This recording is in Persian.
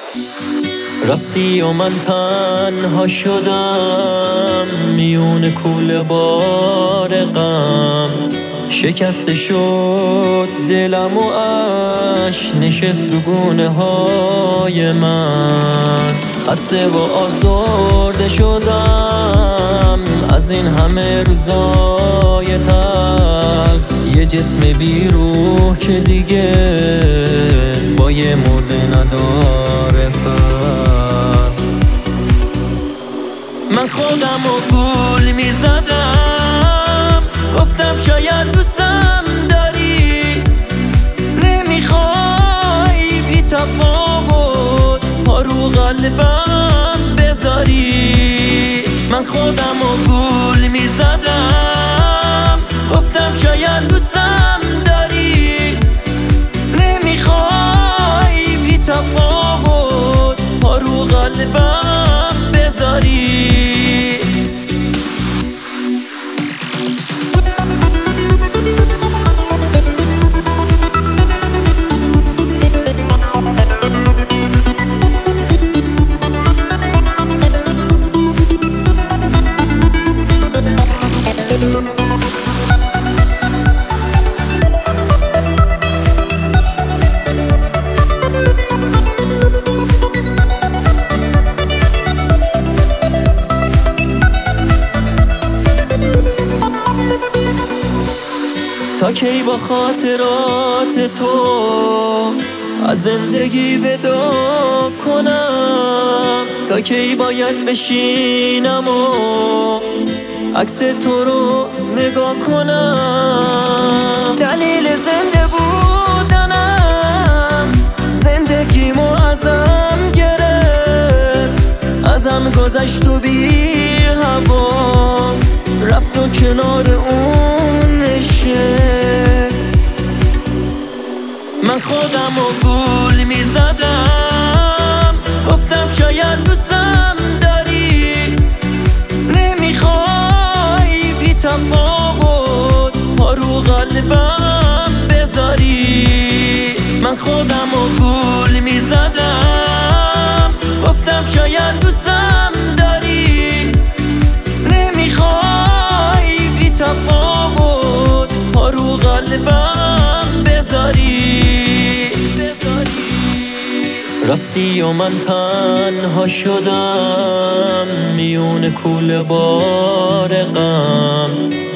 رفتی و من تنها شدم میون کوله بار غم. شکسته شد دلم و اش نشست رو گونه های من. خسته و آزرده شدم از این همه روزای تلخ. یه جسم بی روح که دیگه با یه مرده نداره فرق. من خودم و گول می زدم، گفتم شاید دوستم داری، نمیخوای بی تفاوت پا رو قلبم بذاری. من خودم و گول می زدم، گفتم شاید دوستم داری، نمیخوای بی تفاوت پا رو قلبم بذاری. تا کی با خاطرات تو از زندگی ودا کنم؟ تا کی باید بشینم و عکس تو رو نگاه کنم؟ دلیل زنده بودنم زندگیمو ازم گرفت، ازم گذشت و بی هوا رفت و کنار اون نشست. من خودم و گول می زدم، گفتم شاید دوستم داری، نمیخوای بی تفاوت پا رو قلبم بذاری. من خودم و گول می زدم، گفتم شاید دوستم داری، نمیخوای بی تفاوت پا رو قلبم بذاری. رفتی و من تنها شدم میون کوله بار غم.